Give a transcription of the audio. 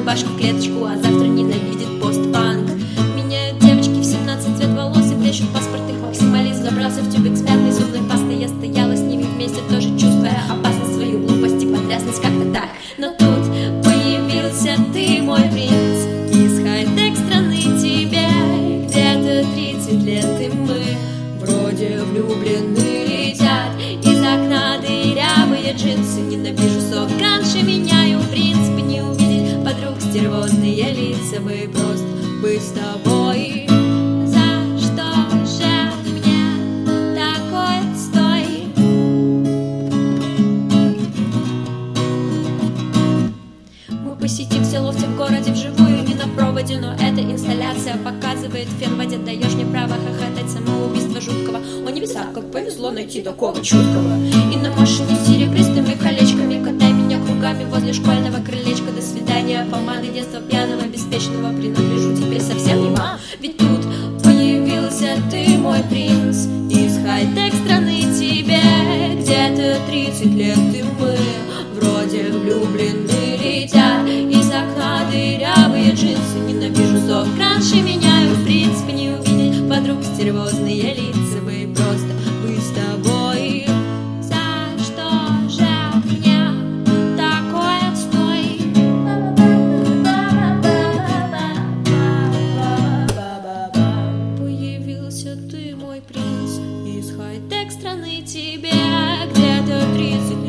рубашку в клеточку, а завтра ненавидит постпанк. Меняют девочки в 17 цвет волос и плещут паспорт, их максималист забрался в тюбик с мятной зубной пастой. Я стояла с ними вместе, тоже чувствуя опасность, свою глупость и потрясность, как-то так. Но тут появился ты, мой принц, из хай-тек страны тебе где-то 30 лет, и мы вроде влюблены. Летят из окна дырявые джинсы, ненавижу сок, раньше меняю принципы, не увидеть подруг стервозные лица, бы просто быть с тобой. За что же мне такой отстой? Мы посетим все лофти в городе вживую, не на проводе, но эта инсталляция показывает фен в воде. Даешь мне право хохотать самоубийство жуткого. О небеса, как повезло найти такого чуткого. И на машине с серебристыми колечками катай меня кругами возле школьного крылечка. До свидания, помады детства пьяного, беспечного. Принадлежу теперь совсем не вам. Ведь тут появился ты, мой принц, из хай-тек страны тебе где-то 30 лет, и мы вроде влюблены. Летят из окна дырявые джинсы, ненавижу зов, раньше меняю принципы, не увидеть подруг стервозные лица, бы просто быть с тобой. За что же мне такой отстой? Появился ты, мой принц, из хай-тек страны тебе где-то 30 лет.